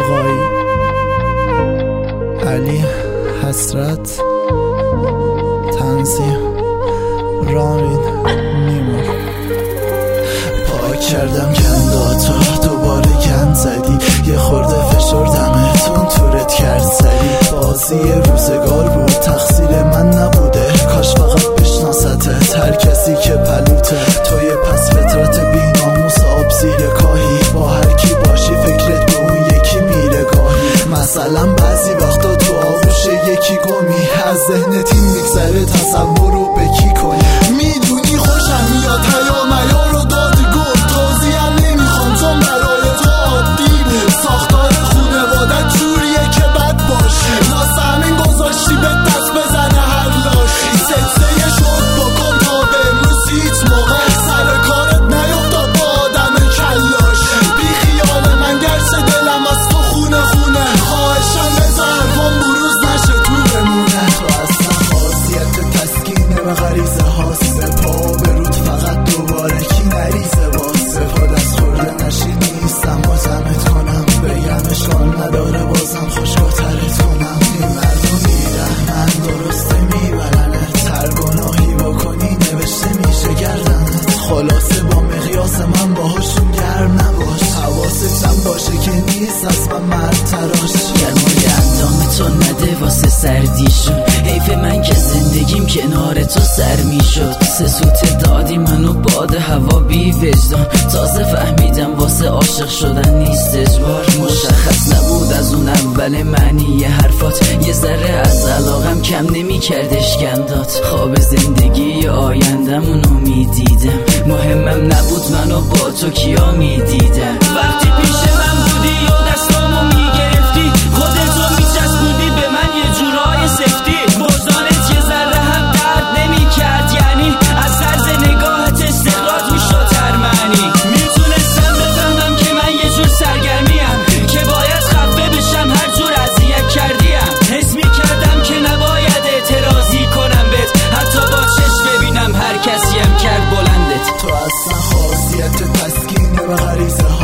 آقایی، علی، حسرت، تنظیم، رامین، نیما. پاک کردم گنداتو، دوباره گند زدی، یه خورده فشار دمتون تورت کرد سری. بازی روزگار بود، تقصیر من نبوده، کاش فقط بشناستت هر کسی که پلوته. توی پس فطرت بیناموس آب زیر کاهی، با هر کی باشی فکرت به اون یکی میره گاهی. مثلا بعضی وقتا تو آغوش یکی گمی، از ذهنت این میگذره تصور رو به کی کنی. میدونی خوشم میاد حیا میا رو دادی گل، توضیحم نمیخوام چون برای تو عادی بود. ساختار خونوادت جوریه که بد باشی، واسه همین گذاشتی به دست بزنه هر لاشی. سکسه شد بکن تا به امروز هیچ موقع سر کارت نیفتاد با آدم کلاشی. بی خیال من گرچه دلم از تو خونه خونه، خواهشم بذار کن بروز نشه تو بمونه. تو اصلا خاصیت تسکینه و غریزه هاسته، پا برود فقط دوباره کی نریزه واسه. پا دست خورده نشی نیستم بازمت کنم، بگم اشکال نداره بازم خوشگاترت کنم. این مردم میرن من درسته میبرنت، هر گناهی بکنی نوشته میشه گردنت. خلاصه با مقیاس من باهاشون گرم نباش، حواستم باشه که نیست اصلا مرد تراش. گرمای اندام تو نده واسه سردیشون، حیف من که زندگیم کنار تو سر میشد. سه سوت دادی منو باد هوا بی وجدان، تازه فهمیدم واسه عاشق شدن نیست اجبار. مشخص نبود از اون اول معنی حرفات، یه ذره از علاقم کم نمی کردش گندات. خواب زندگی آیندمونو میدیدم، مهمم نبود منو با تو کیا میدیدم. وقتی پیش من بودی و دستامو میگرفتی، خودتو میچسبودی به من یه جورای سفتی. وجدانت یه ذره هم درد نمیکرد، یعنی از طرز نگاهت استخراج میشد هر معنی. میتونستم بفهمم که من یه جور سرگرمیم، که باید خفه بشم هر جور اذیت کردیم. حس میکردم که نباید اعتراضی کنم بهت، حتی با چشم ببینم هر کسیم کرد بلندت. تو اصلا خاصیت تسکینه و غریزه